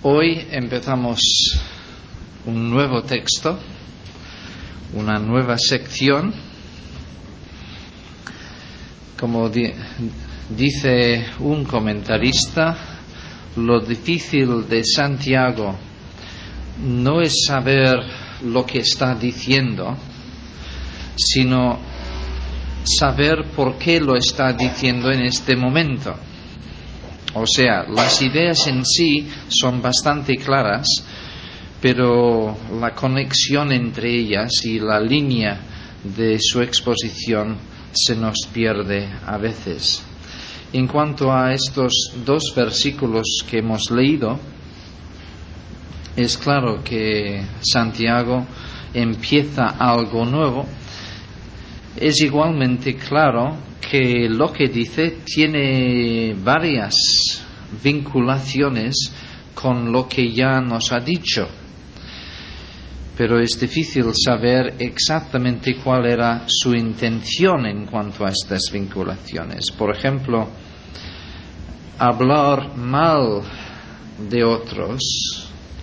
Hoy empezamos un nuevo texto, una nueva sección. Como dice un comentarista, lo difícil de Santiago no es saber lo que está diciendo, sino saber por qué lo está diciendo en este momento. O sea, las ideas en sí son bastante claras, pero la conexión entre ellas y la línea de su exposición se nos pierde a veces. En cuanto a estos dos versículos que hemos leído, es claro que Santiago empieza algo nuevo. Es igualmente claro que lo que dice tiene varias vinculaciones con lo que ya nos ha dicho, pero es difícil saber exactamente cuál era su intención en cuanto a estas vinculaciones. Por ejemplo, hablar mal de otros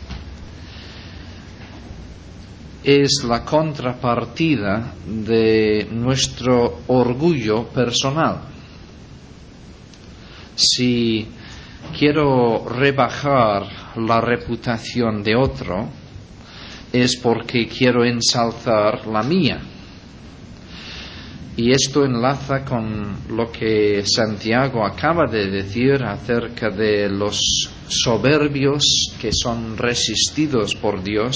es la contrapartida de nuestro orgullo personal. Si quiero rebajar la reputación de otro, es porque quiero ensalzar la mía. Y esto enlaza con lo que Santiago acaba de decir acerca de los soberbios que son resistidos por Dios,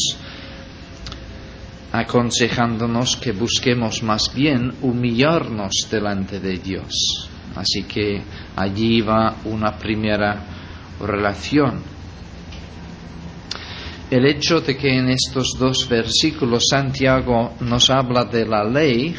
aconsejándonos que busquemos más bien humillarnos delante de Dios. Así que allí va una primera relación. El hecho de que en estos dos versículos Santiago nos habla de la ley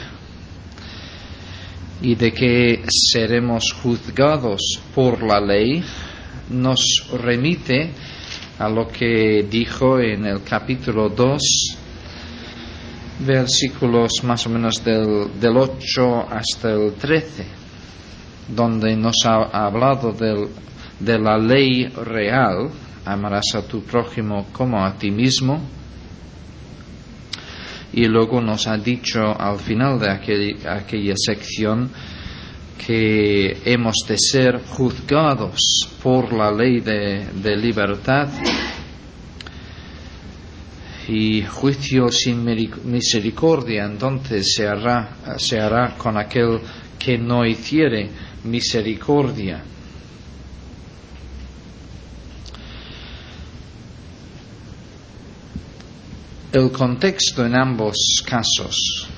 y de que seremos juzgados por la ley nos remite a lo que dijo en el capítulo 2, versículos más o menos del 8 hasta el 13, donde nos ha hablado de la ley real: amarás a tu prójimo como a ti mismo. Y luego nos ha dicho al final de aquella sección que hemos de ser juzgados por la ley de libertad, y juicio sin misericordia entonces se hará con aquel que no hiciere misericordia. El contexto en ambos casos,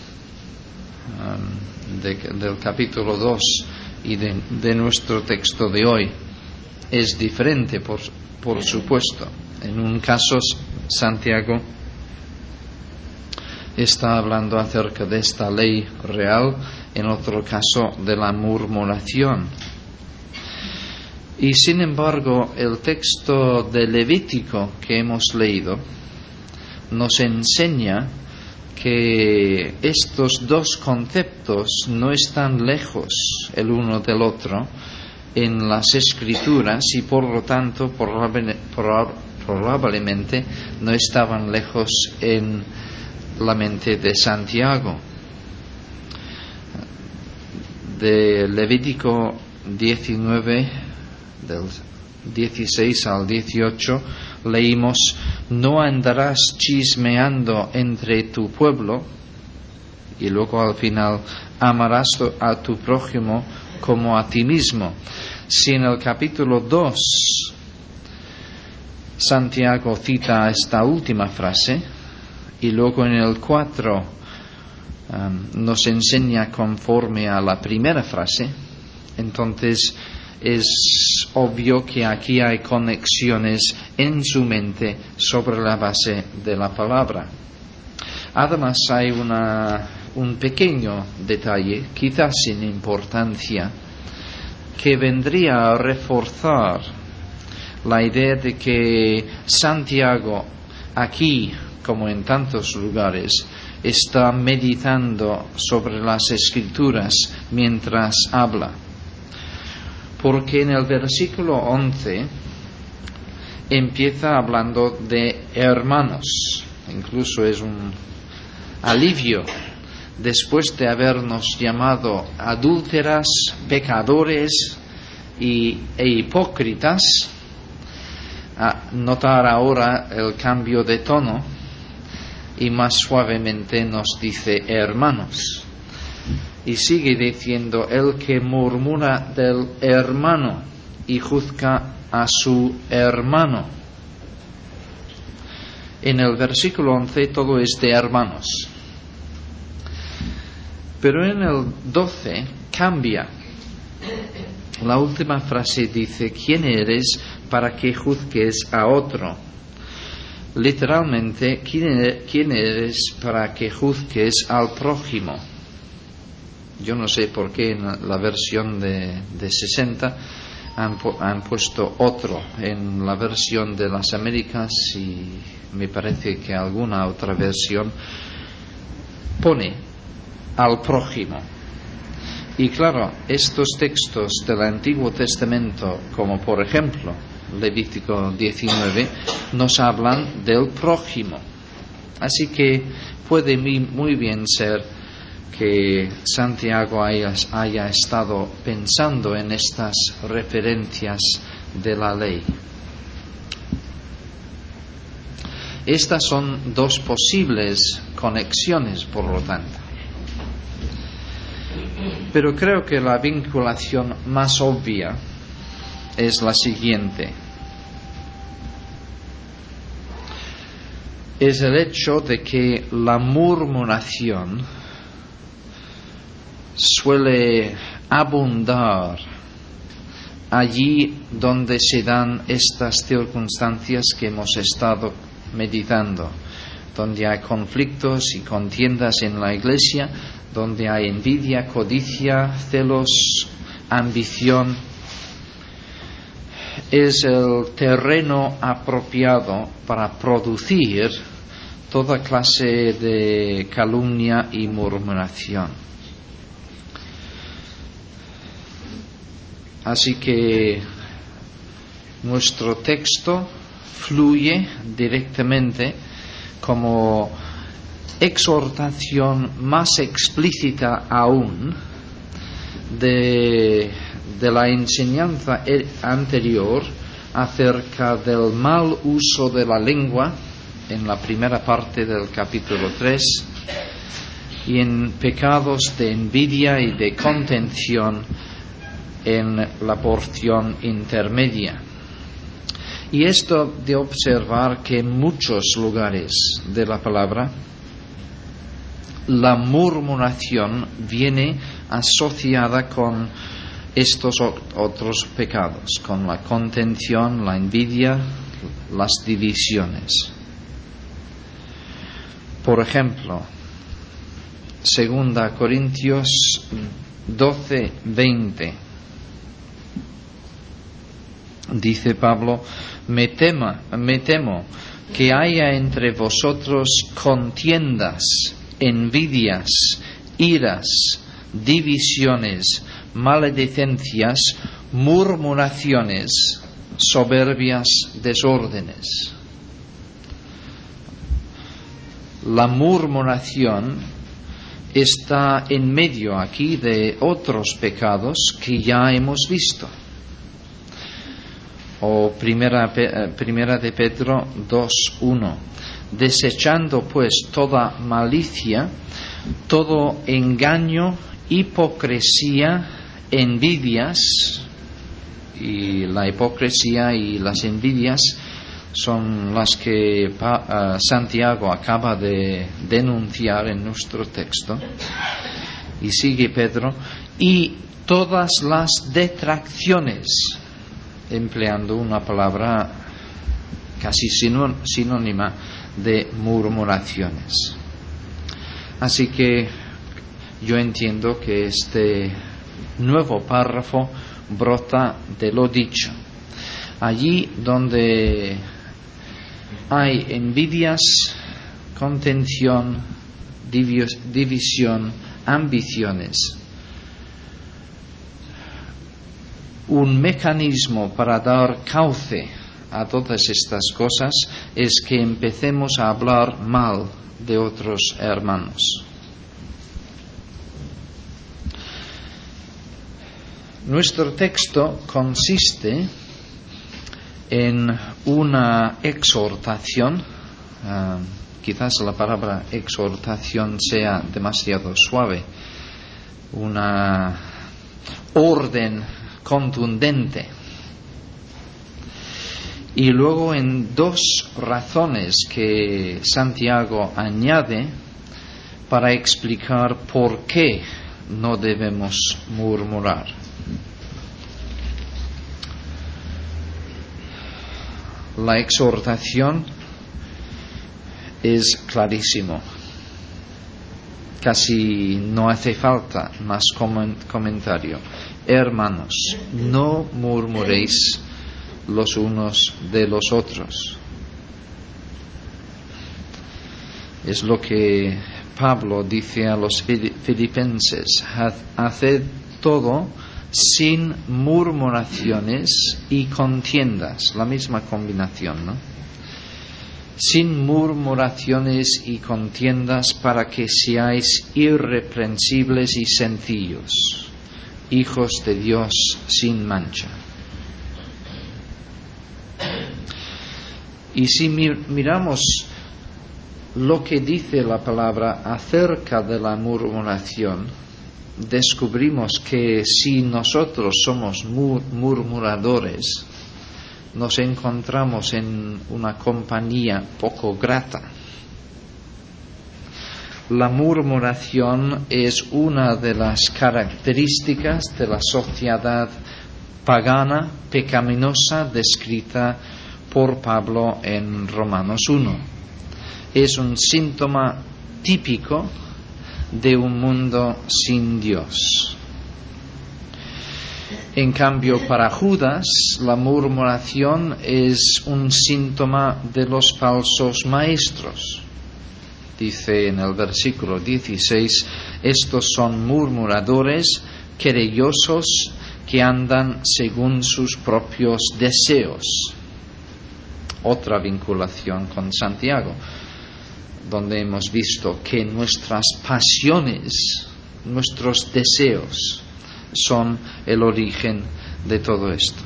del capítulo 2 y de nuestro texto de hoy, es diferente, por supuesto. En un caso, Santiago está hablando acerca de esta ley real, en otro caso de la murmuración. Y sin embargo, el texto de Levítico que hemos leído nos enseña que estos dos conceptos no están lejos el uno del otro en las Escrituras, y por lo tanto probablemente no estaban lejos en la mente de Santiago. De Levítico 19, del 16 al 18, leímos: no andarás chismeando entre tu pueblo, y luego al final amarás a tu prójimo como a ti mismo. Si en el capítulo 2 Santiago cita esta última frase, y luego en el 4 nos enseña conforme a la primera frase, entonces es obvio que aquí hay conexiones en su mente sobre la base de la palabra. Además hay un pequeño detalle, quizás sin importancia, que vendría a reforzar la idea de que Santiago aquí, como en tantos lugares, está meditando sobre las Escrituras mientras habla. Porque en el versículo 11 empieza hablando de hermanos. Incluso es un alivio después de habernos llamado adúlteras, pecadores e hipócritas, a notar ahora el cambio de tono y más suavemente nos dice hermanos. Y sigue diciendo: el que murmura del hermano y juzga a su hermano. En el versículo 11 todo es de hermanos. Pero en el 12 cambia. La última frase dice: ¿quién eres para que juzgues a otro? Literalmente, ¿quién eres para que juzgues al prójimo? Yo no sé por qué en la versión de 60 han puesto otro. En la versión de las Américas, y me parece que alguna otra versión pone al prójimo. Y claro, estos textos del Antiguo Testamento, como por ejemplo Levítico 19, nos hablan del prójimo. Así que puede muy bien ser que Santiago haya estado pensando en estas referencias de la ley. Estas son dos posibles conexiones, por lo tanto. Pero creo que la vinculación más obvia es la siguiente. Es el hecho de que la murmuración suele abundar allí donde se dan estas circunstancias que hemos estado meditando, donde hay conflictos y contiendas en la iglesia, donde hay envidia, codicia, celos, ambición. Es el terreno apropiado para producir toda clase de calumnia y murmuración. Así que nuestro texto fluye directamente como exhortación más explícita aún de la enseñanza anterior acerca del mal uso de la lengua en la primera parte del capítulo 3 y en pecados de envidia y de contención en la porción intermedia. Y esto de observar que en muchos lugares de la palabra la murmuración viene asociada con estos otros pecados, con la contención, la envidia, las divisiones. Por ejemplo, 2 Corintios 12:20. Dice Pablo: me temo que haya entre vosotros contiendas, envidias, iras, divisiones, maledicencias, murmuraciones, soberbias, desórdenes. La murmuración está en medio aquí de otros pecados que ya hemos visto. O primera de Pedro 2:1. Desechando pues toda malicia, todo engaño, hipocresía, envidias, y la hipocresía y las envidias son las que Santiago acaba de denunciar en nuestro texto. Y sigue Pedro: y todas las detracciones, empleando una palabra casi sinónima de murmuraciones. Así que yo entiendo que este nuevo párrafo brota de lo dicho. Allí donde hay envidias, contención, división, ambiciones, un mecanismo para dar cauce a todas estas cosas es que empecemos a hablar mal de otros hermanos. Nuestro texto consiste en una exhortación. Quizás la palabra exhortación sea demasiado suave. Una orden contundente. Y luego en dos razones que Santiago añade para explicar por qué no debemos murmurar. La exhortación es clarísimo. Casi no hace falta más comentario. Hermanos, no murmuréis los unos de los otros. Es lo que Pablo dice a los filipenses: haced todo sin murmuraciones y contiendas. La misma combinación, ¿no? Sin murmuraciones y contiendas, para que seáis irreprensibles y sencillos, hijos de Dios sin mancha. Y si miramos lo que dice la palabra acerca de la murmuración, descubrimos que si nosotros somos murmuradores, nos encontramos en una compañía poco grata. La murmuración es una de las características de la sociedad pagana, pecaminosa, descrita por Pablo en Romanos 1. Es un síntoma típico de un mundo sin Dios. En cambio, para Judas, la murmuración es un síntoma de los falsos maestros. Dice en el versículo 16: estos son murmuradores, querellosos, que andan según sus propios deseos. Otra vinculación con Santiago, donde hemos visto que nuestras pasiones, nuestros deseos, son el origen de todo esto.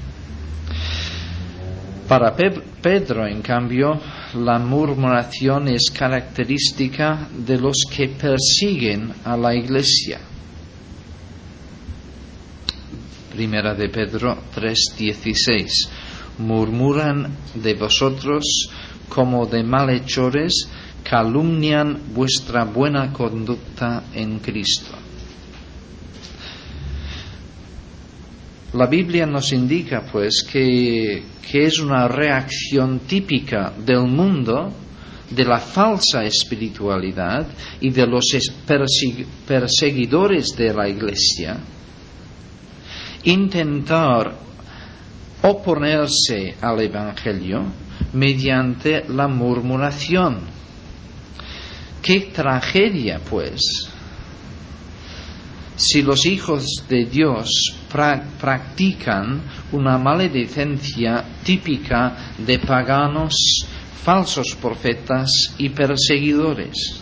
Para Pedro, en cambio, la murmuración es característica de los que persiguen a la iglesia. Primera de Pedro 3:16: murmuran de vosotros como de malhechores, calumnian vuestra buena conducta en Cristo. La Biblia nos indica, pues, que es una reacción típica del mundo, de la falsa espiritualidad y de los perseguidores de la iglesia, intentar oponerse al Evangelio mediante la murmuración. ¡Qué tragedia, pues! Si los hijos de Dios practican una maledicencia típica de paganos, falsos profetas y perseguidores.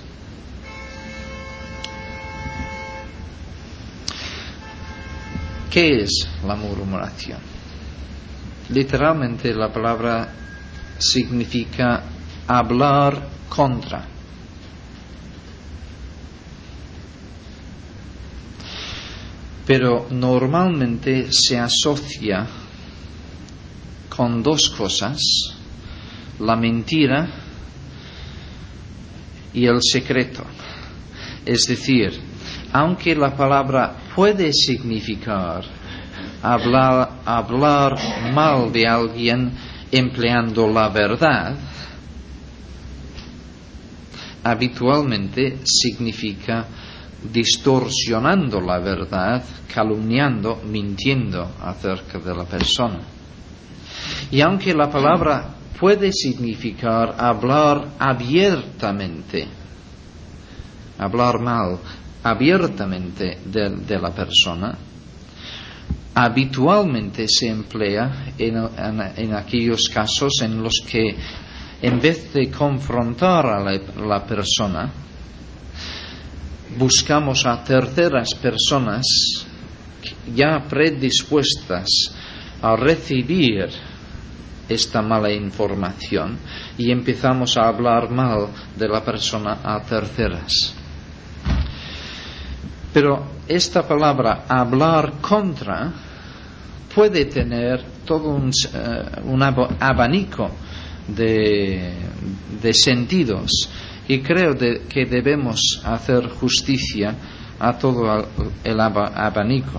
¿Qué es la murmuración? Literalmente la palabra significa hablar contra. Pero normalmente se asocia con dos cosas: la mentira y el secreto. Es decir, aunque la palabra puede significar hablar mal de alguien empleando la verdad, habitualmente significa distorsionando la verdad, calumniando, mintiendo acerca de la persona. Y aunque la palabra puede significar hablar abiertamente, hablar mal abiertamente de la persona, habitualmente se emplea en aquellos casos en los que, en vez de confrontar a la persona, buscamos a terceras personas ya predispuestas a recibir esta mala información y empezamos a hablar mal de la persona a terceras. Pero esta palabra hablar contra puede tener todo un abanico de sentidos, y creo que debemos hacer justicia a todo el abanico.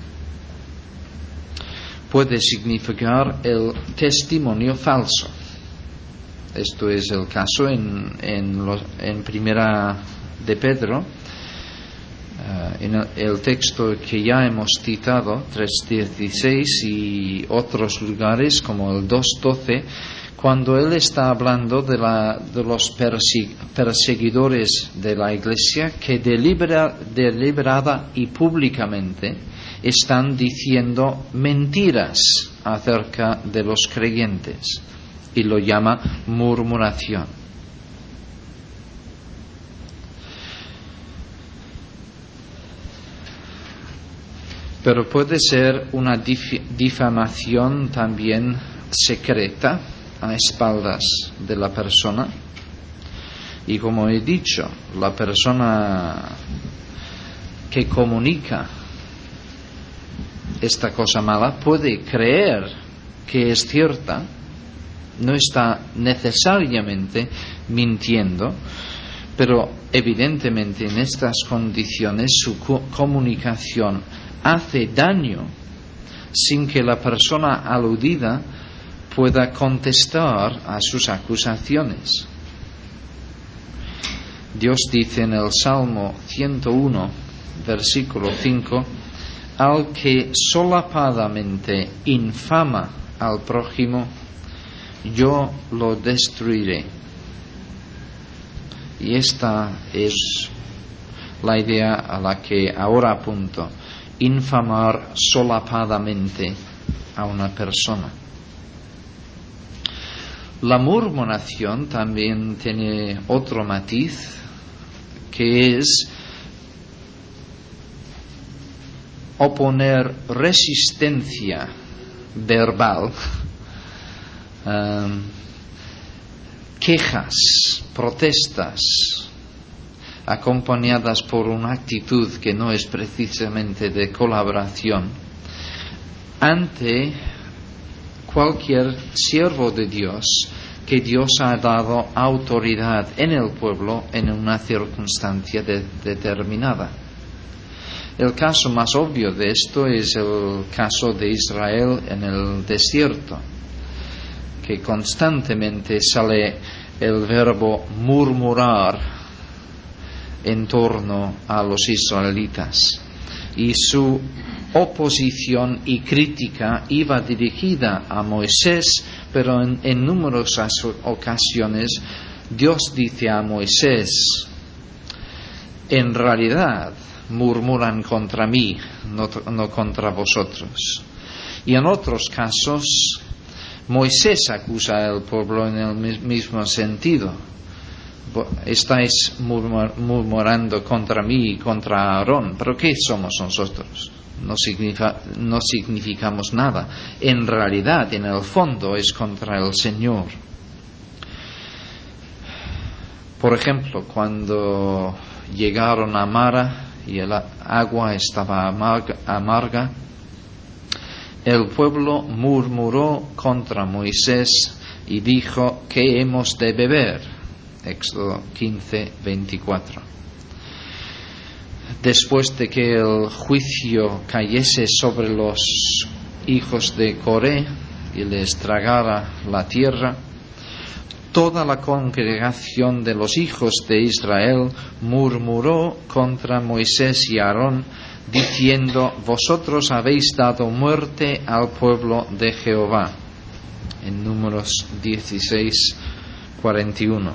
Puede significar el testimonio falso. Esto es el caso en Primera de Pedro, en el texto que ya hemos citado, 3:16, y otros lugares como el 2:12, cuando él está hablando de los perseguidores de la Iglesia que deliberada y públicamente están diciendo mentiras acerca de los creyentes, y lo llama murmuración. Pero puede ser una difamación también secreta, a espaldas de la persona, y como he dicho, la persona que comunica esta cosa mala puede creer que es cierta, no está necesariamente mintiendo, pero evidentemente en estas condiciones su comunicación hace daño sin que la persona aludida pueda contestar a sus acusaciones. Dios dice en el Salmo 101, versículo 5, al que solapadamente infama al prójimo, yo lo destruiré. Y esta es la idea a la que ahora apunto: infamar solapadamente a una persona. La murmuración también tiene otro matiz, que es oponer resistencia verbal, quejas, protestas, acompañadas por una actitud que no es precisamente de colaboración, ante cualquier siervo de Dios que Dios ha dado autoridad en el pueblo en una circunstancia determinada. El caso más obvio de esto es el caso de Israel en el desierto, que constantemente sale el verbo murmurar en torno a los israelitas, y su oposición y crítica iba dirigida a Moisés, pero en numerosas ocasiones Dios dice a Moisés: en realidad murmuran contra mí, no contra vosotros. Y en otros casos Moisés acusa al pueblo en el mismo sentido: estáis murmurando contra mí y contra Aarón, pero ¿qué somos nosotros? No significamos nada. En realidad, en el fondo, es contra el Señor. Por ejemplo, cuando llegaron a Mara y el agua estaba amarga, el pueblo murmuró contra Moisés y dijo: ¿qué hemos de beber? Éxodo 15:24. Después de que el juicio cayese sobre los hijos de Coré y les tragara la tierra, toda la congregación de los hijos de Israel murmuró contra Moisés y Aarón, diciendo: vosotros habéis dado muerte al pueblo de Jehová. En Números 16:41.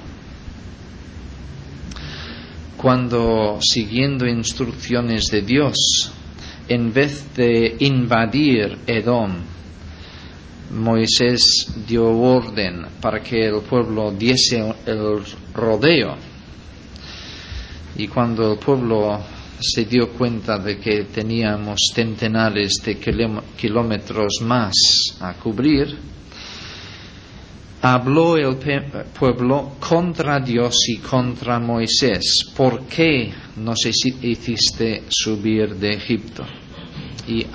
Cuando, siguiendo instrucciones de Dios, en vez de invadir Edom, Moisés dio orden para que el pueblo diese el rodeo. Y cuando el pueblo se dio cuenta de que teníamos centenares de kilómetros más a cubrir, habló el pueblo contra Dios y contra Moisés. ¿Por qué nos hiciste subir de Egipto? Y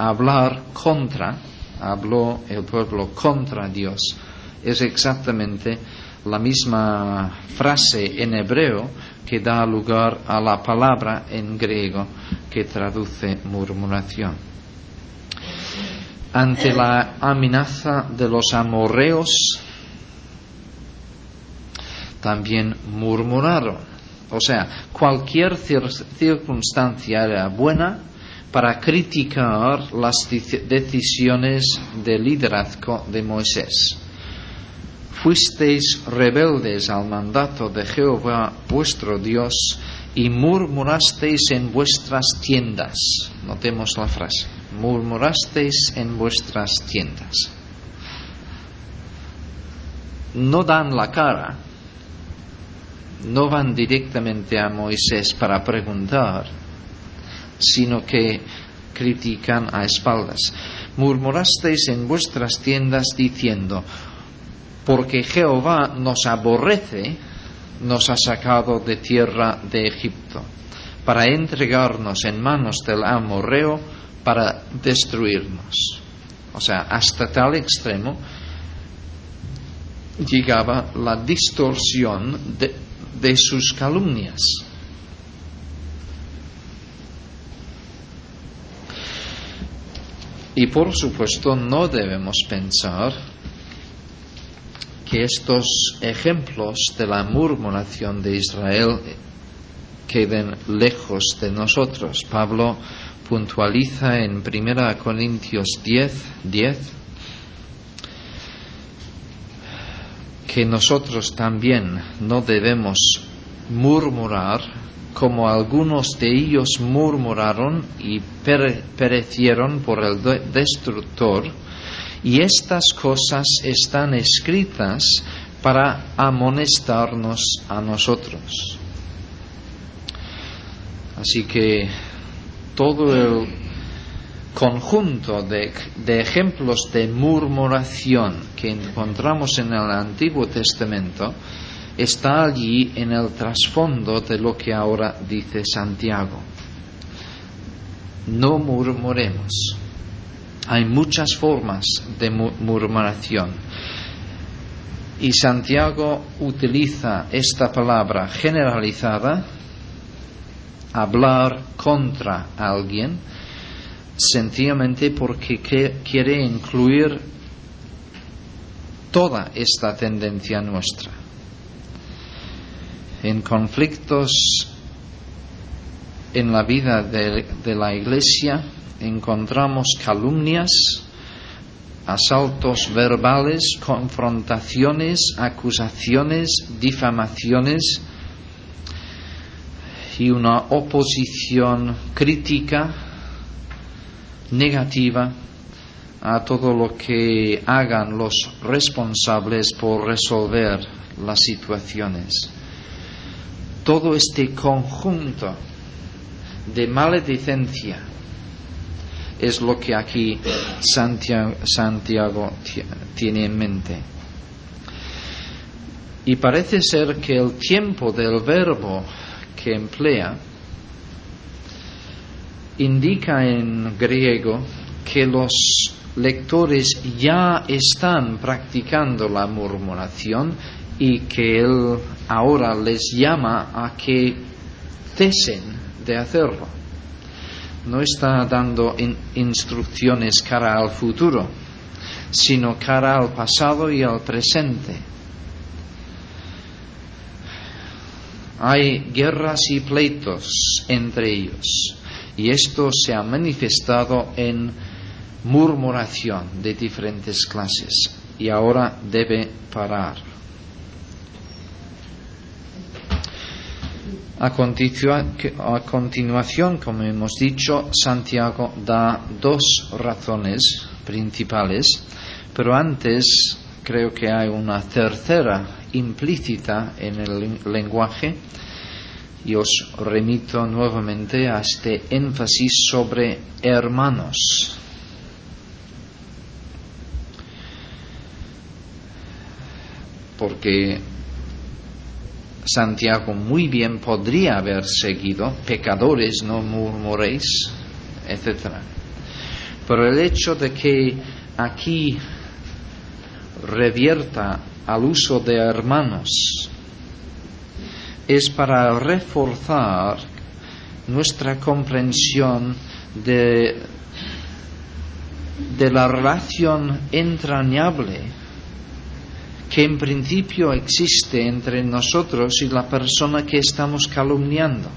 habló el pueblo contra Dios, es exactamente la misma frase en hebreo que da lugar a la palabra en griego que traduce murmuración. Ante la amenaza de los amorreos, también murmuraron. O sea, cualquier circunstancia era buena para criticar las decisiones de liderazgo de Moisés. Fuisteis rebeldes al mandato de Jehová vuestro Dios y murmurasteis en vuestras tiendas. Notemos la frase. Murmurasteis en vuestras tiendas. No dan la cara, no van directamente a Moisés para preguntar, sino que critican a espaldas. Murmurasteis en vuestras tiendas diciendo: porque Jehová nos aborrece, nos ha sacado de tierra de Egipto, para entregarnos en manos del amorreo para destruirnos. O sea, hasta tal extremo llegaba la distorsión de sus calumnias. Y por supuesto no debemos pensar que estos ejemplos de la murmuración de Israel queden lejos de nosotros. Pablo puntualiza en 1 Corintios 10 que nosotros también no debemos murmurar como algunos de ellos murmuraron y perecieron por el destructor. Y estas cosas están escritas para amonestarnos a nosotros. Así que todo el conjunto de ejemplos de murmuración que encontramos en el Antiguo Testamento está allí en el trasfondo de lo que ahora dice Santiago. No murmuremos. Hay muchas formas de murmuración. Y Santiago utiliza esta palabra generalizada, hablar contra alguien, sencillamente porque quiere incluir toda esta tendencia nuestra. En conflictos en la vida de la Iglesia encontramos calumnias, asaltos verbales, confrontaciones, acusaciones, difamaciones y una oposición crítica, negativa a todo lo que hagan los responsables por resolver las situaciones. Todo este conjunto de maledicencia es lo que aquí Santiago tiene en mente. Y parece ser que el tiempo del verbo que emplea indica en griego que los lectores ya están practicando la murmuración y que él ahora les llama a que cesen de hacerlo. No está dando instrucciones cara al futuro, sino cara al pasado y al presente. Hay guerras y pleitos entre ellos, y esto se ha manifestado en murmuración de diferentes clases, y ahora debe parar. A continuación, como hemos dicho, Santiago da dos razones principales, pero antes creo que hay una tercera implícita en el lenguaje, y os remito nuevamente a este énfasis sobre hermanos. Porque Santiago muy bien podría haber seguido: pecadores, no murmuréis, etc. Pero el hecho de que aquí revierta al uso de hermanos es para reforzar nuestra comprensión de la relación entrañable que en principio existe entre nosotros y la persona que estamos calumniando.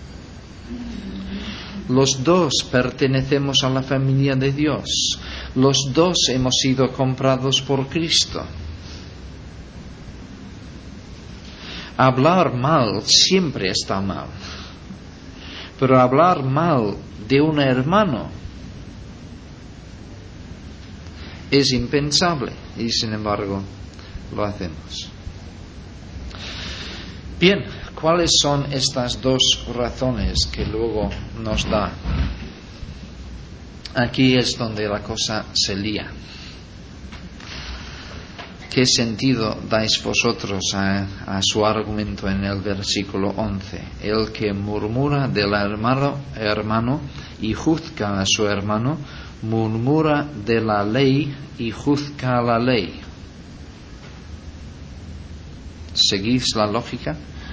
Los dos pertenecemos a la familia de Dios. Los dos hemos sido comprados por Cristo. Hablar mal siempre está mal. Pero hablar mal de un hermano es impensable, y sin embargo lo hacemos. Bien, ¿cuáles son estas dos razones que luego nos da? Aquí es donde la cosa se lía. ¿Qué sentido dais vosotros a su argumento en el versículo 11? El que murmura del hermano y juzga a su hermano, murmura de la ley y juzga la ley. ¿Seguís la lógica?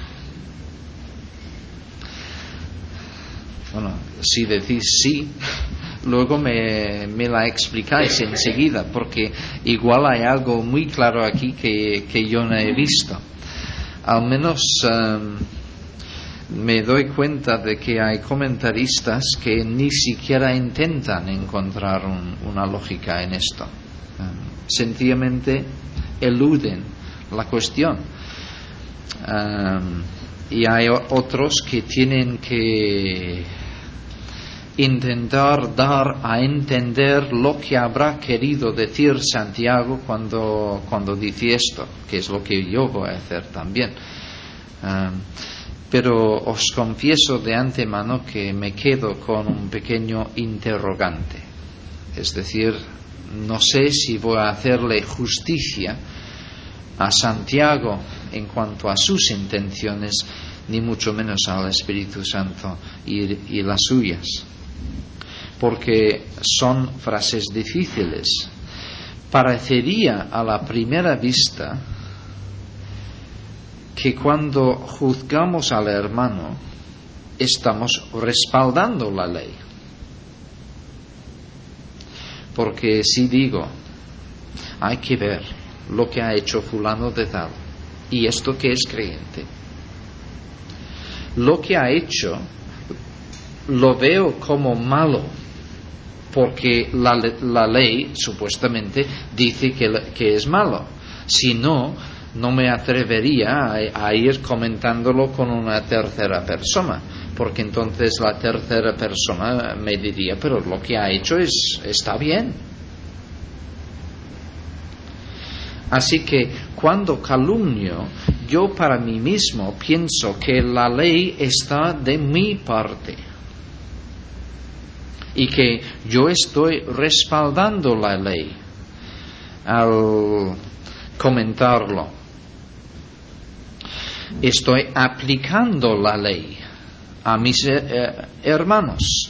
Bueno, si decís sí, luego me la explicáis enseguida, porque igual hay algo muy claro aquí que yo no he visto. Al menos me doy cuenta de que hay comentaristas que ni siquiera intentan encontrar una lógica en esto. Sencillamente eluden la cuestión. Y hay otros que tienen que intentar dar a entender lo que habrá querido decir Santiago cuando dice esto, que es lo que yo voy a hacer también. Pero os confieso de antemano que me quedo con un pequeño interrogante. Es decir, no sé si voy a hacerle justicia a Santiago en cuanto a sus intenciones, ni mucho menos al Espíritu Santo y las suyas, porque son frases difíciles. Parecería a la primera vista que cuando juzgamos al hermano estamos respaldando la ley, porque si digo hay que ver lo que ha hecho fulano de tal, y esto que es creyente, lo que ha hecho lo veo como malo, porque la ley supuestamente dice que es malo. Si no, no me atrevería a ir comentándolo con una tercera persona, porque entonces la tercera persona me diría, pero lo que ha hecho está bien. Así que cuando calumnio, yo para mí mismo pienso que la ley está de mi parte y que yo estoy respaldando la ley al comentarlo. Estoy aplicando la ley a mis hermanos.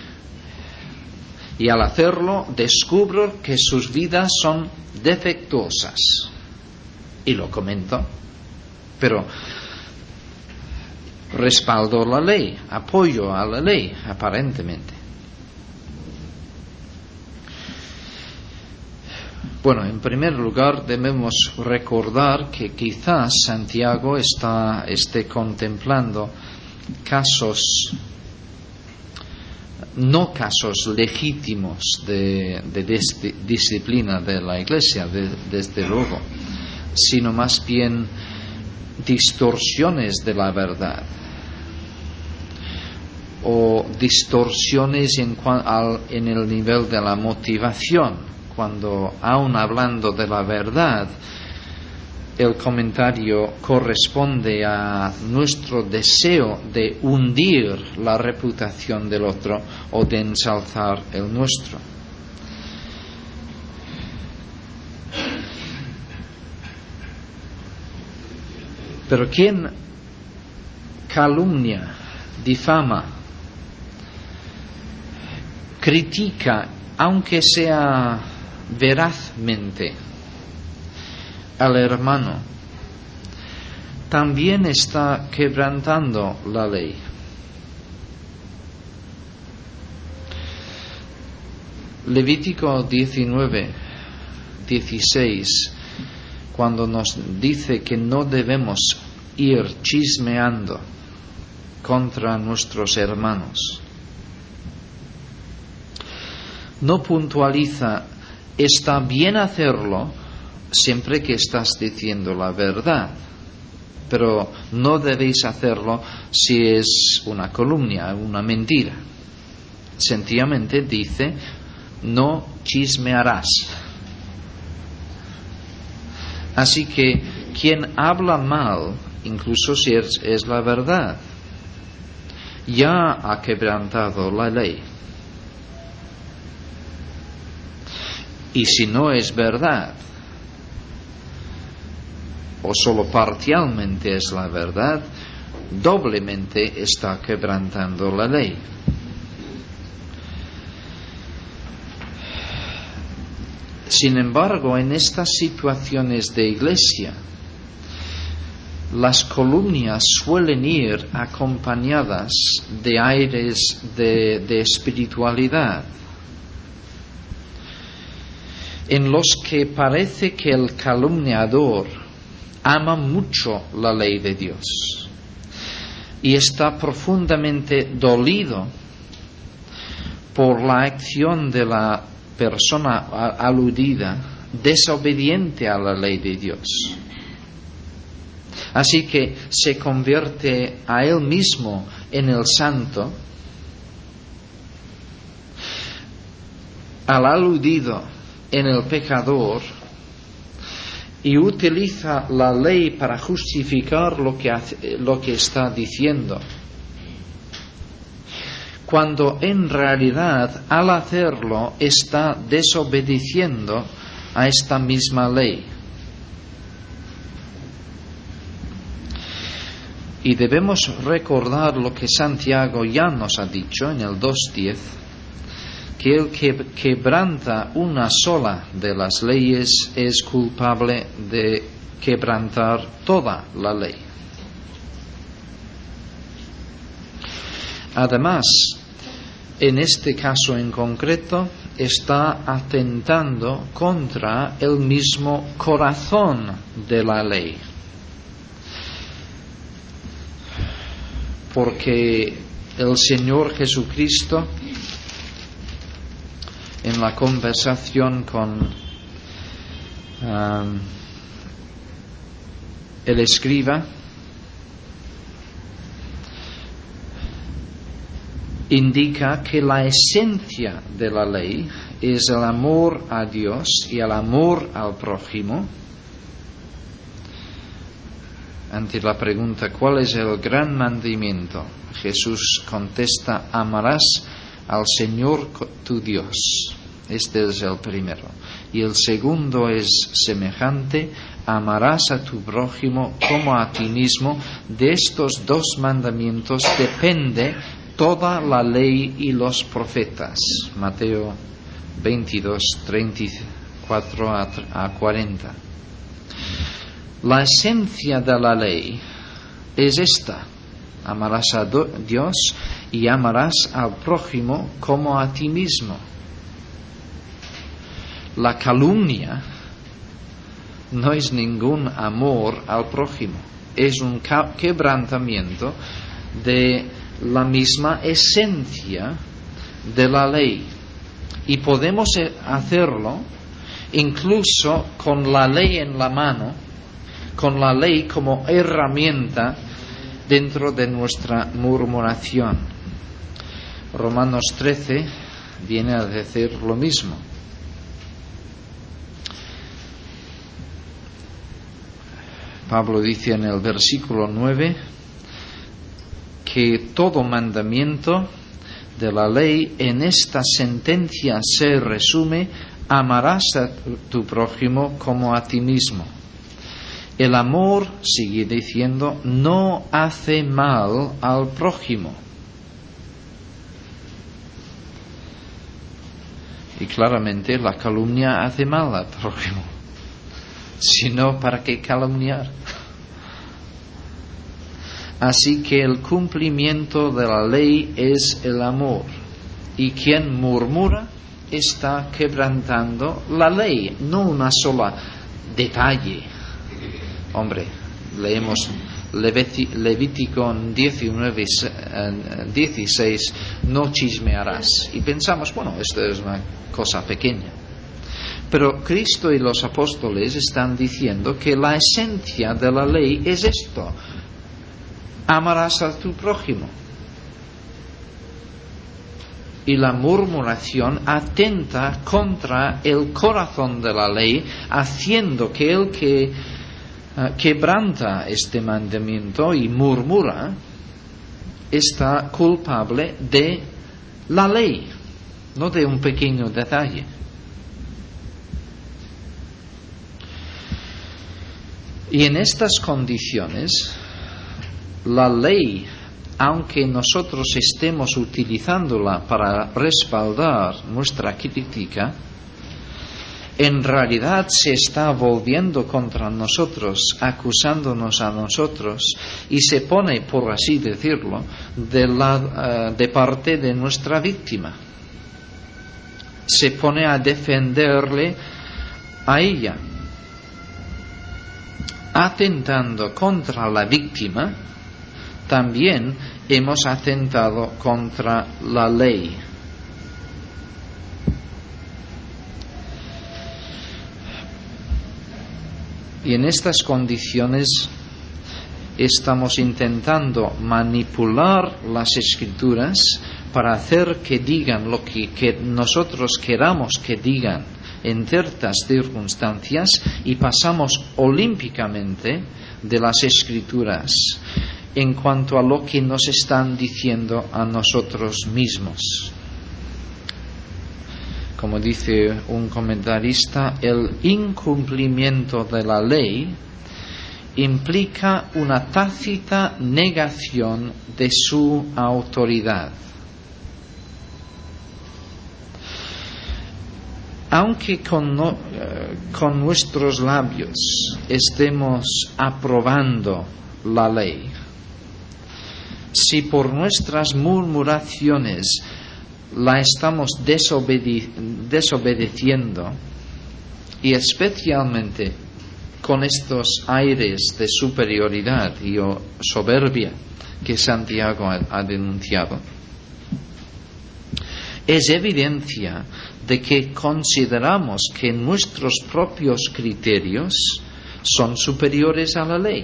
Y al hacerlo descubro que sus vidas son defectuosas. Y lo comento. Pero respaldo la ley, apoyo a la ley, aparentemente. Bueno, en primer lugar debemos recordar que quizás Santiago esté contemplando no casos legítimos de disciplina de la Iglesia, desde luego, sino más bien distorsiones de la verdad, o distorsiones en el nivel de la motivación, cuando aun hablando de la verdad, el comentario corresponde a nuestro deseo de hundir la reputación del otro o de ensalzar el nuestro. Pero quien calumnia, difama, critica, aunque sea verazmente, al hermano, también está quebrantando la ley. Levítico 19:16, cuando nos dice que no debemos ir chismeando contra nuestros hermanos, no puntualiza, está bien hacerlo siempre que estás diciendo la verdad, pero no debéis hacerlo si es una calumnia, una mentira. Sencillamente dice, no chismearás. Así que quien habla mal, incluso si es la verdad, ya ha quebrantado la ley. Y si no es verdad, o solo parcialmente es la verdad, doblemente está quebrantando la ley. Sin embargo, en estas situaciones de iglesia, las calumnias suelen ir acompañadas de aires de espiritualidad, en los que parece que el calumniador ama mucho la ley de Dios y está profundamente dolido por la acción de la persona aludida, desobediente a la ley de Dios. Así que se convierte a él mismo en el santo, al aludido en el pecador, y utiliza la ley para justificar lo que está diciendo, cuando en realidad al hacerlo está desobedeciendo a esta misma ley. Y debemos recordar lo que Santiago ya nos ha dicho en el 2:10, que el que quebranta una sola de las leyes es culpable de quebrantar toda la ley. Además, en este caso en concreto, está atentando contra el mismo corazón de la ley. Porque el Señor Jesucristo, en la conversación con el escriba, indica que la esencia de la ley es el amor a Dios y el amor al prójimo. Ante la pregunta, ¿cuál es el gran mandamiento?, Jesús contesta, amarás al Señor tu Dios. Este es el primero. Y el segundo es semejante, amarás a tu prójimo como a ti mismo. De estos dos mandamientos depende toda la ley y los profetas. Mateo 22:34-40. La esencia de la ley es esta: amarás a Dios y amarás al prójimo como a ti mismo. La calumnia no es ningún amor al prójimo, es un quebrantamiento de la misma esencia de la ley. Y podemos hacerlo incluso con la ley en la mano, con la ley como herramienta dentro de nuestra murmuración. Romanos 13 viene a decir lo mismo. Pablo dice en el versículo 9 que todo mandamiento de la ley en esta sentencia se resume: amarás a tu prójimo como a ti mismo. El amor, sigue diciendo, no hace mal al prójimo. Y claramente la calumnia hace mal al prójimo. Si no, ¿para qué calumniar? Así que el cumplimiento de la ley es el amor. Y quien murmura está quebrantando la ley, no una sola detalle. Hombre, leemos Levítico 19:16, no chismearás. Y pensamos, bueno, esto es una cosa pequeña. Pero Cristo y los apóstoles están diciendo que la esencia de la ley es esto: amarás a tu prójimo. Y la murmuración atenta contra el corazón de la ley, haciendo que el que quebranta este mandamiento y murmura está culpable de la ley, no de un pequeño detalle. Y en estas condiciones, la ley, aunque nosotros estemos utilizándola para respaldar nuestra crítica, en realidad se está volviendo contra nosotros, acusándonos a nosotros, y se pone, por así decirlo, de parte de nuestra víctima. Se pone a defenderle a ella. Atentando contra la víctima, también hemos atentado contra la ley. Y en estas condiciones estamos intentando manipular las Escrituras para hacer que digan lo que nosotros queramos que digan en ciertas circunstancias, y pasamos olímpicamente de las Escrituras en cuanto a lo que nos están diciendo a nosotros mismos. Como dice un comentarista, el incumplimiento de la ley implica una tácita negación de su autoridad. Aunque con nuestros labios estemos aprobando la ley, si por nuestras murmuraciones la estamos desobedeciendo, y especialmente con estos aires de superioridad y soberbia que Santiago ha denunciado, es evidencia de que consideramos que nuestros propios criterios son superiores a la ley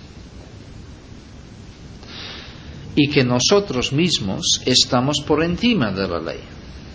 y que nosotros mismos estamos por encima de la ley.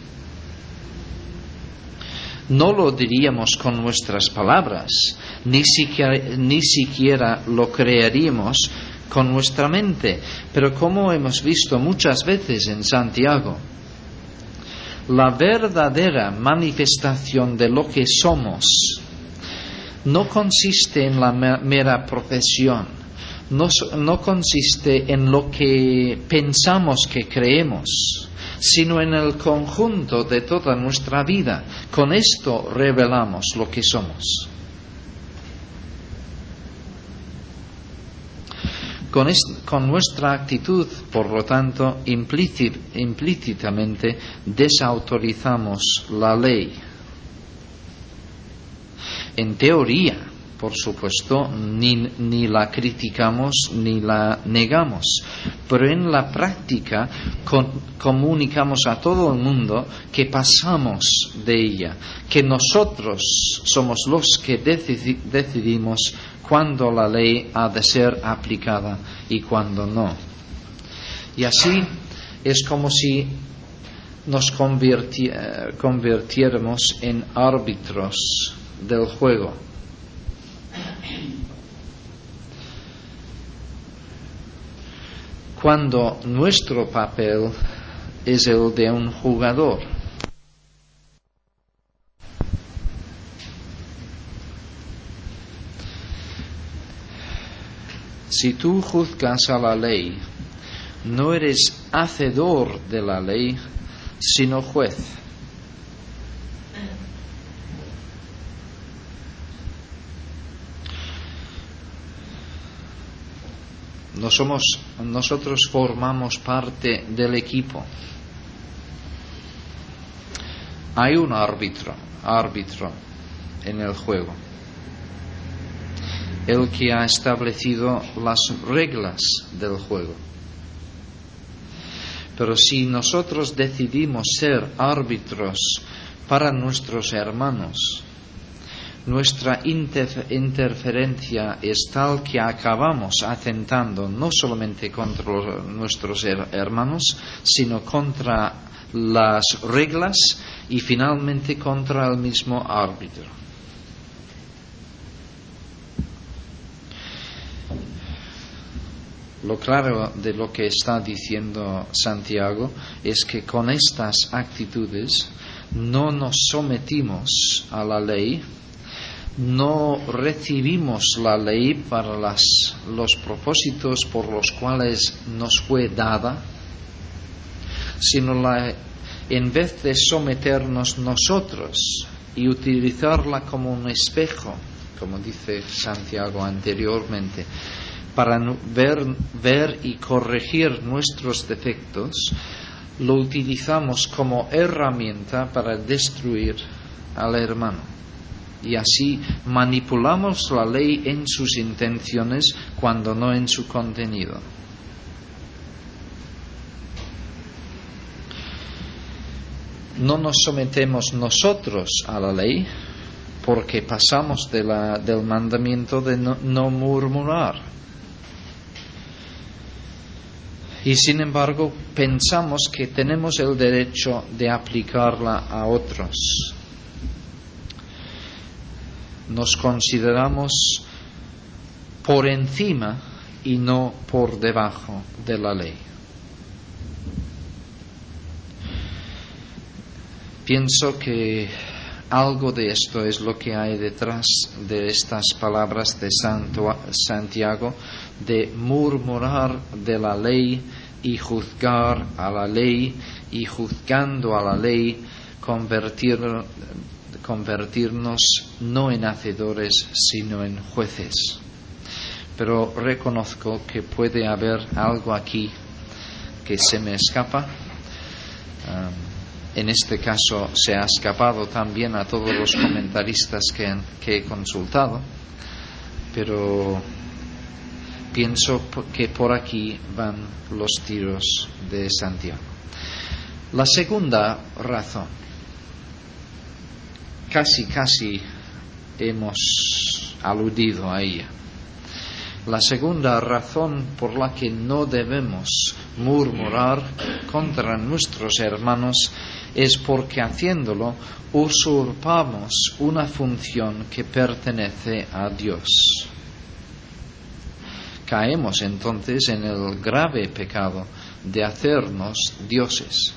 No lo diríamos con nuestras palabras, ni siquiera lo creeríamos con nuestra mente, pero como hemos visto muchas veces en Santiago, la verdadera manifestación de lo que somos no consiste en la mera profesión, no consiste en lo que pensamos que creemos, sino en el conjunto de toda nuestra vida. Con esto revelamos lo que somos. Con nuestra actitud, por lo tanto, implícitamente desautorizamos la ley. En teoría, por supuesto, ni la criticamos ni la negamos, pero en la práctica comunicamos a todo el mundo que pasamos de ella, que nosotros somos los que decidimos cuándo la ley ha de ser aplicada y cuándo no. Y así es como si nos convirtiéramos en árbitros del juego. Cuando nuestro papel es el de un jugador. Si tú juzgas a la ley, no eres hacedor de la ley, sino juez. Nosotros formamos parte del equipo. Hay un árbitro en el juego, el que ha establecido las reglas del juego. Pero si nosotros decidimos ser árbitros para nuestros hermanos, nuestra interferencia es tal que acabamos atentando no solamente contra nuestros hermanos, sino contra las reglas y finalmente contra el mismo árbitro. Lo claro de lo que está diciendo Santiago es que con estas actitudes no nos sometimos a la ley, no recibimos la ley para los propósitos por los cuales nos fue dada, sino en vez de someternos nosotros y utilizarla como un espejo, como dice Santiago anteriormente, para ver y corregir nuestros defectos, lo utilizamos como herramienta para destruir al hermano. Y así manipulamos la ley en sus intenciones cuando no en su contenido. No nos sometemos nosotros a la ley porque pasamos del mandamiento de no murmurar. Y sin embargo pensamos que tenemos el derecho de aplicarla a otros. Nos consideramos por encima y no por debajo de la ley. Pienso que algo de esto es lo que hay detrás de estas palabras de Santiago, de murmurar de la ley y juzgar a la ley, y juzgando a la ley convertirnos no en hacedores sino en jueces. Pero reconozco que puede haber algo aquí que se me escapa. En este caso se ha escapado también a todos los comentaristas que he consultado, pero pienso que por aquí van los tiros de Santiago. La segunda razón, casi hemos aludido a ella. La segunda razón por la que no debemos murmurar contra nuestros hermanos es porque haciéndolo usurpamos una función que pertenece a Dios. Caemos entonces en el grave pecado de hacernos dioses.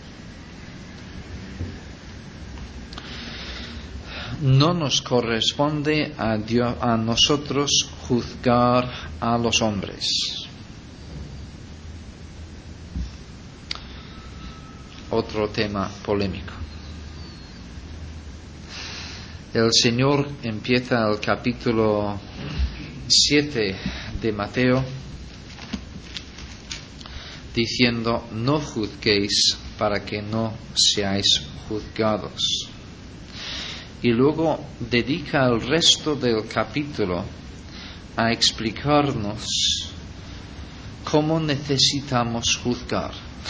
No nos corresponde a nosotros juzgar a los hombres. Otro tema polémico. El Señor empieza el capítulo 7 de Mateo diciendo: no juzguéis para que no seáis juzgados. Y luego dedica el resto del capítulo a explicarnos cómo necesitamos juzgar.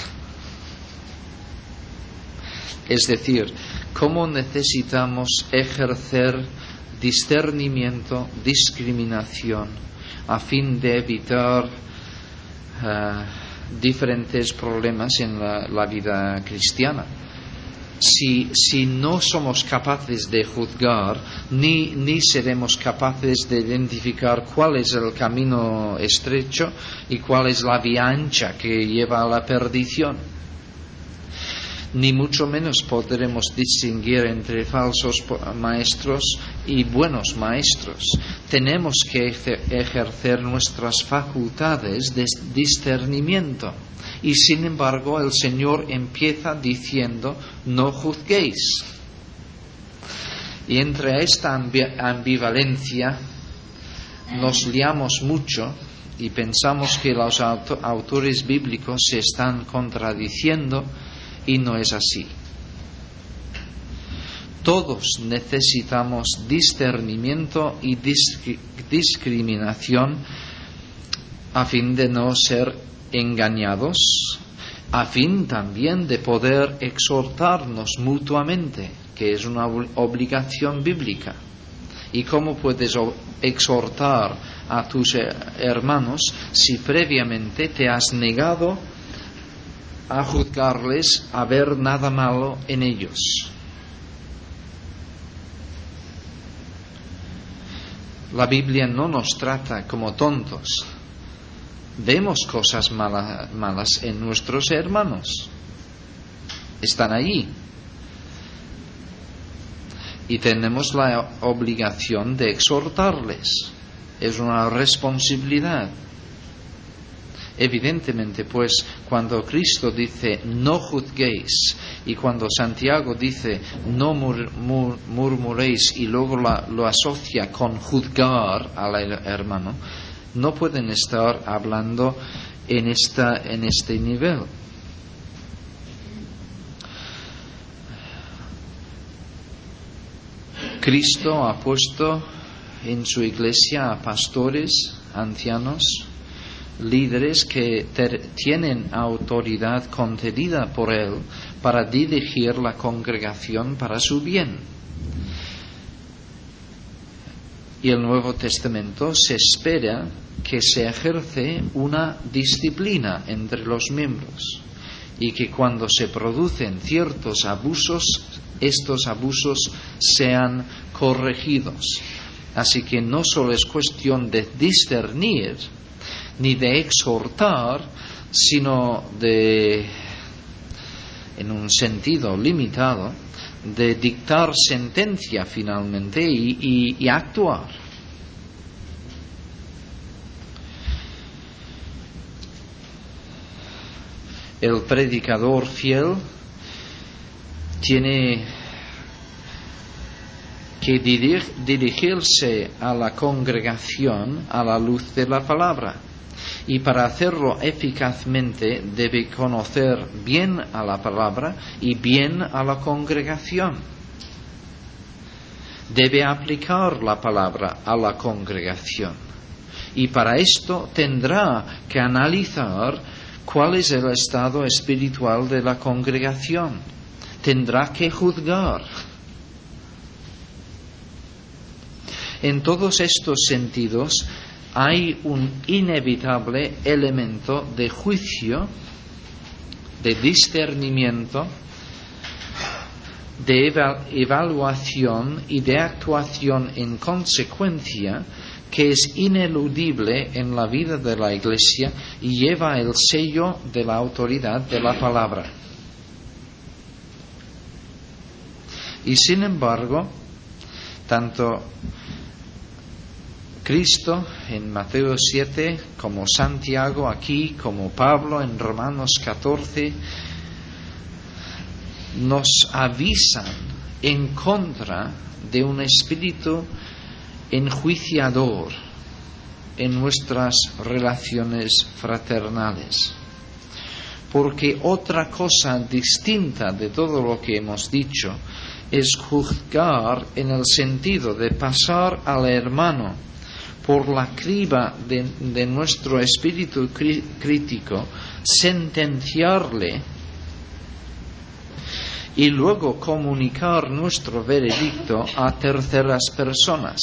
Es decir, cómo necesitamos ejercer discernimiento, discriminación, a fin de evitar diferentes problemas en la vida cristiana. Si no somos capaces de juzgar, ni seremos capaces de identificar cuál es el camino estrecho y cuál es la vía ancha que lleva a la perdición, ni mucho menos podremos distinguir entre falsos maestros y buenos maestros. Tenemos que ejercer nuestras facultades de discernimiento. Y sin embargo el Señor empieza diciendo: no juzguéis. Y entre esta ambivalencia nos liamos mucho y pensamos que los autores bíblicos se están contradiciendo, y no es así. Todos necesitamos discernimiento y discriminación a fin de no ser engañados, a fin también de poder exhortarnos mutuamente, que es una obligación bíblica. ¿Y cómo puedes exhortar a tus hermanos si previamente te has negado a juzgarles, a ver nada malo en ellos? La Biblia no nos trata como tontos. Vemos cosas malas en nuestros hermanos. Están allí. Y tenemos la obligación de exhortarles. Es una responsabilidad. Evidentemente, pues, cuando Cristo dice no juzguéis, y cuando Santiago dice no murmuréis, y luego lo asocia con juzgar al hermano, no pueden estar hablando en este nivel. Cristo ha puesto en su iglesia a pastores, ancianos, líderes que tienen autoridad concedida por Él para dirigir la congregación para su bien. Y el Nuevo Testamento se espera que se ejerce una disciplina entre los miembros y que cuando se producen ciertos abusos, estos abusos sean corregidos. Así que no solo es cuestión de discernir ni de exhortar, sino de, en un sentido limitado, de dictar sentencia finalmente y actuar. El predicador fiel tiene que dirigirse a la congregación a la luz de la palabra, y para hacerlo eficazmente debe conocer bien a la palabra y bien a la congregación. Debe aplicar la palabra a la congregación, y para esto tendrá que analizar cuál es el estado espiritual de la congregación. Tendrá que juzgar. En todos estos sentidos hay un inevitable elemento de juicio, de discernimiento, de evaluación y de actuación en consecuencia, que es ineludible en la vida de la Iglesia y lleva el sello de la autoridad de la palabra. Y sin embargo, tanto Cristo en Mateo 7, como Santiago aquí, como Pablo en Romanos 14, nos avisan en contra de un espíritu enjuiciador en nuestras relaciones fraternales. Porque otra cosa distinta de todo lo que hemos dicho es juzgar en el sentido de pasar al hermano por la criba de nuestro espíritu crítico, sentenciarle y luego comunicar nuestro veredicto a terceras personas.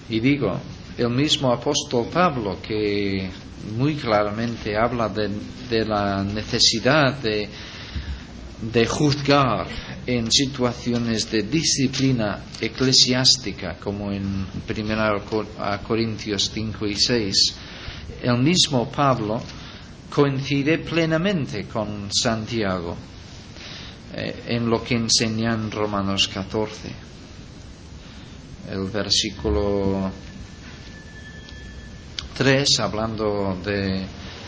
Y digo, el mismo apóstol Pablo, que muy claramente habla de la necesidad de juzgar en situaciones de disciplina eclesiástica, como en 1 Corintios 5 y 6, el mismo Pablo coincide plenamente con Santiago en lo que enseña en Romanos 14. El versículo 3, hablando de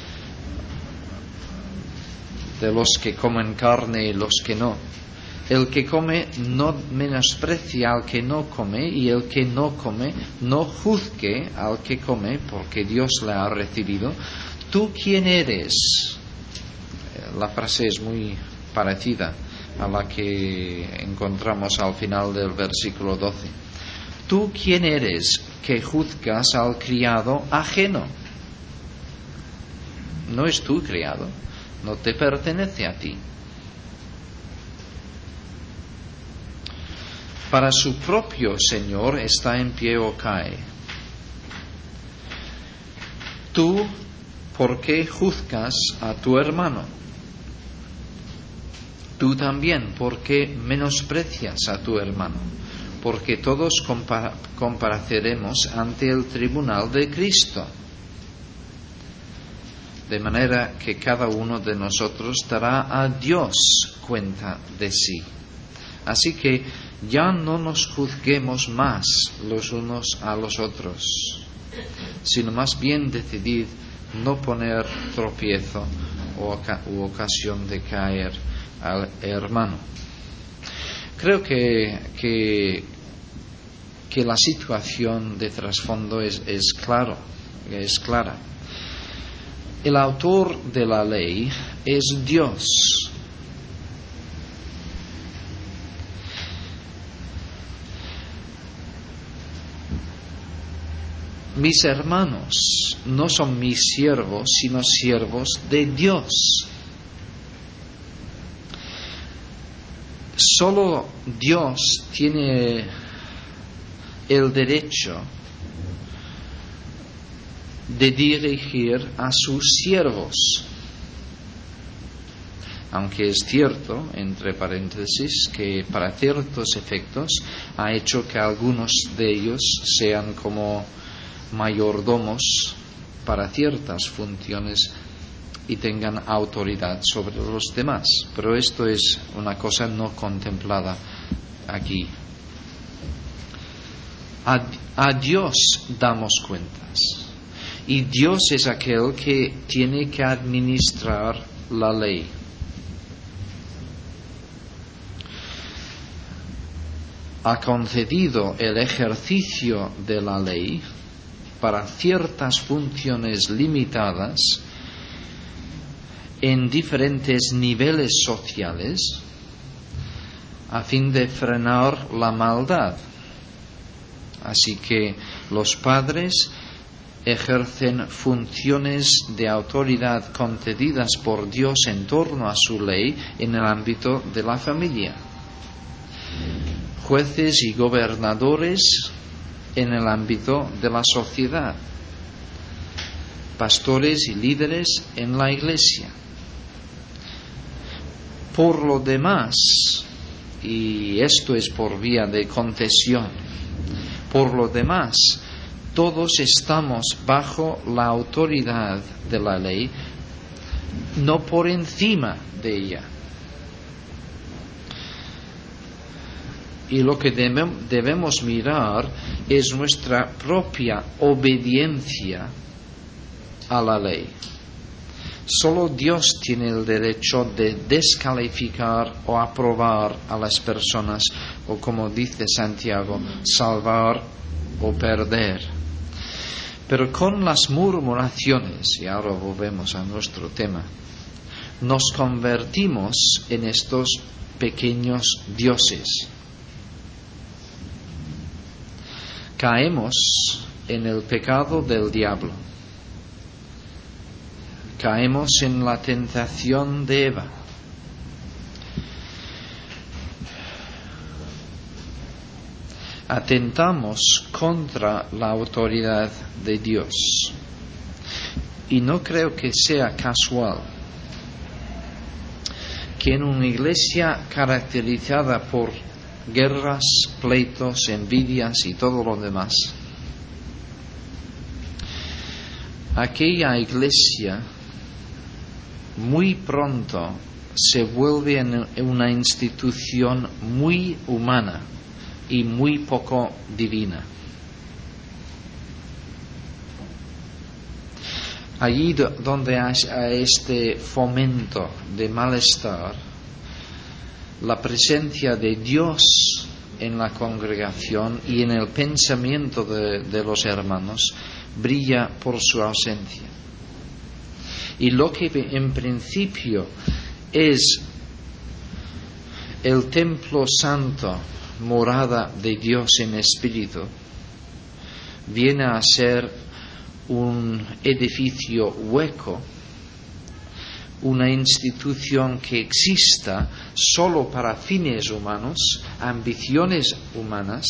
los que comen carne y los que no. El que come no menosprecia al que no come, y el que no come no juzgue al que come, porque Dios le ha recibido. ¿Tú quién eres? La frase es muy parecida a la que encontramos al final del versículo 12. ¿Tú quién eres que juzgas al criado ajeno? No es tu criado, no te pertenece a ti. Para su propio Señor está en pie o cae. ¿Tú por qué juzgas a tu hermano? Tú también, ¿por qué menosprecias a tu hermano? Porque todos compareceremos ante el tribunal de Cristo. De manera que cada uno de nosotros dará a Dios cuenta de sí. Así que ya no nos juzguemos más los unos a los otros, sino más bien decidid no poner tropiezo u ocasión de caer al hermano. Creo que la situación de trasfondo es clara. El autor de la ley es Dios. Mis hermanos no son mis siervos, sino siervos de Dios. Solo Dios tiene el derecho de dirigir a sus siervos. Aunque es cierto, entre paréntesis, que para ciertos efectos ha hecho que algunos de ellos sean como mayordomos para ciertas funciones y tengan autoridad sobre los demás. Pero esto es una cosa no contemplada aquí. A Dios damos cuentas. Y Dios es aquel que tiene que administrar la ley. Ha concedido el ejercicio de la ley para ciertas funciones limitadas en diferentes niveles sociales a fin de frenar la maldad. Así que los padres ejercen funciones de autoridad concedidas por Dios en torno a su ley en el ámbito de la familia. Jueces y gobernadores en el ámbito de la sociedad. Pastores y líderes en la iglesia. Por lo demás, y esto es por vía de concesión, por lo demás, todos estamos bajo la autoridad de la ley, no por encima de ella. Y lo que debemos mirar es nuestra propia obediencia a la ley. Solo Dios tiene el derecho de descalificar o aprobar a las personas, o como dice Santiago, salvar o perder. Pero con las murmuraciones, y ahora volvemos a nuestro tema, nos convertimos en estos pequeños dioses. Caemos en el pecado del diablo. Caemos en la tentación de Eva. atentamos contra la autoridad de Dios. Y no creo que sea casual que en una iglesia caracterizada por guerras, pleitos, envidias y todo lo demás, aquella iglesia muy pronto se vuelve en una institución muy humana y muy poco divina. Allí donde hay este fomento de malestar, la presencia de Dios en la congregación y en el pensamiento de los hermanos brilla por su ausencia. Y lo que en principio es el templo santo, morada de Dios en espíritu, viene a ser un edificio hueco, una institución que exista solo para fines humanos, ambiciones humanas,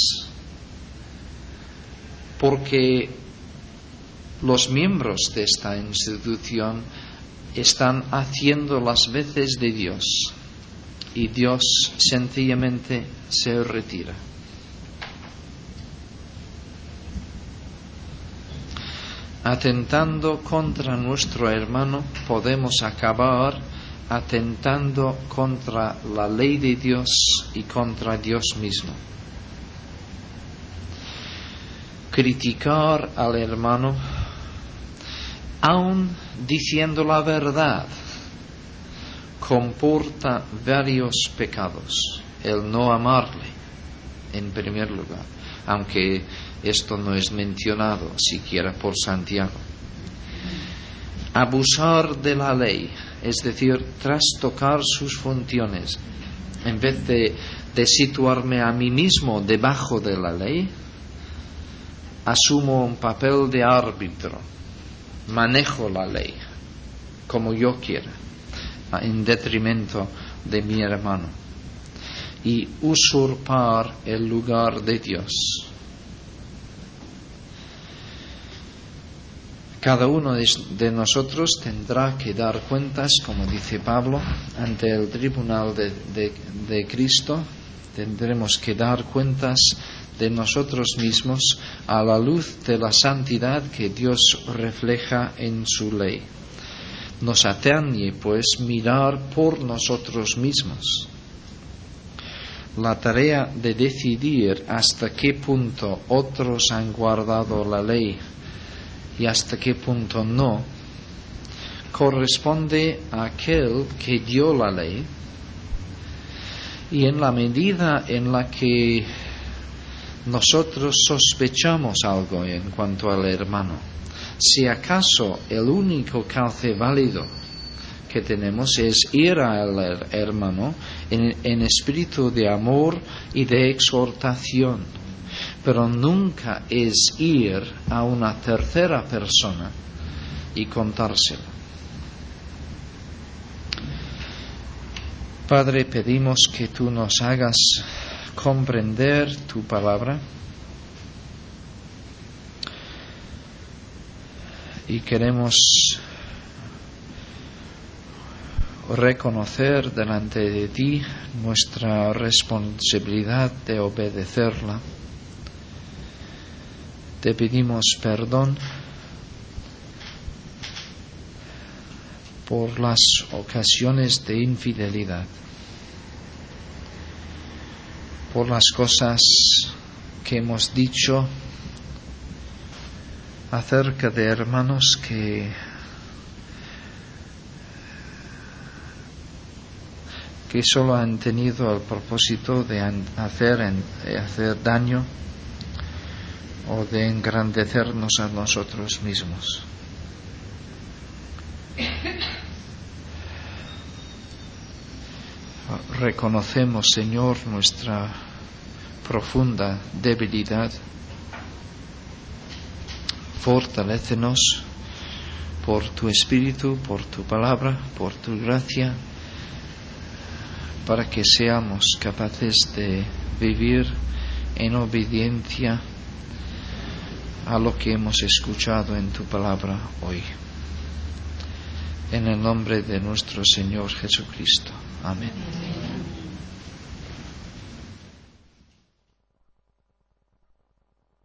porque los miembros de esta institución están haciendo las veces de Dios y Dios sencillamente se retira. Atentando contra nuestro hermano, podemos acabar atentando contra la ley de Dios y contra Dios mismo. Criticar al hermano, aun diciendo la verdad, comporta varios pecados. El no amarle, en primer lugar, aunque esto no es mencionado siquiera por Santiago. Abusar de la ley, es decir, trastocar sus funciones. En vez de situarme a mí mismo debajo de la ley, asumo un papel de árbitro, manejo la ley como yo quiera, en detrimento de mi hermano, y usurpar el lugar de Dios. Cada uno de nosotros tendrá que dar cuentas, como dice Pablo, ante el tribunal de Cristo. Tendremos que dar cuentas de nosotros mismos a la luz de la santidad que Dios refleja en su ley. Nos atañe, pues, mirar por nosotros mismos. La tarea de decidir hasta qué punto otros han guardado la ley y hasta qué punto no, corresponde a aquel que dio la ley, y en la medida en la que nosotros sospechamos algo en cuanto al hermano, si acaso el único cauce válido que tenemos es ir al hermano en espíritu de amor y de exhortación, pero nunca es ir a una tercera persona y contárselo. Padre, pedimos que tú nos hagas comprender tu palabra y queremos reconocer delante de ti nuestra responsabilidad de obedecerla. Te pedimos perdón por las ocasiones de infidelidad, por las cosas que hemos dicho acerca de hermanos que solo han tenido el propósito de hacer daño o de engrandecernos a nosotros mismos. Reconocemos, Señor, nuestra profunda debilidad. Fortalécenos por tu Espíritu, por tu palabra, por tu gracia, para que seamos capaces de vivir en obediencia a lo que hemos escuchado en tu palabra hoy. En el nombre de nuestro Señor Jesucristo. Amén.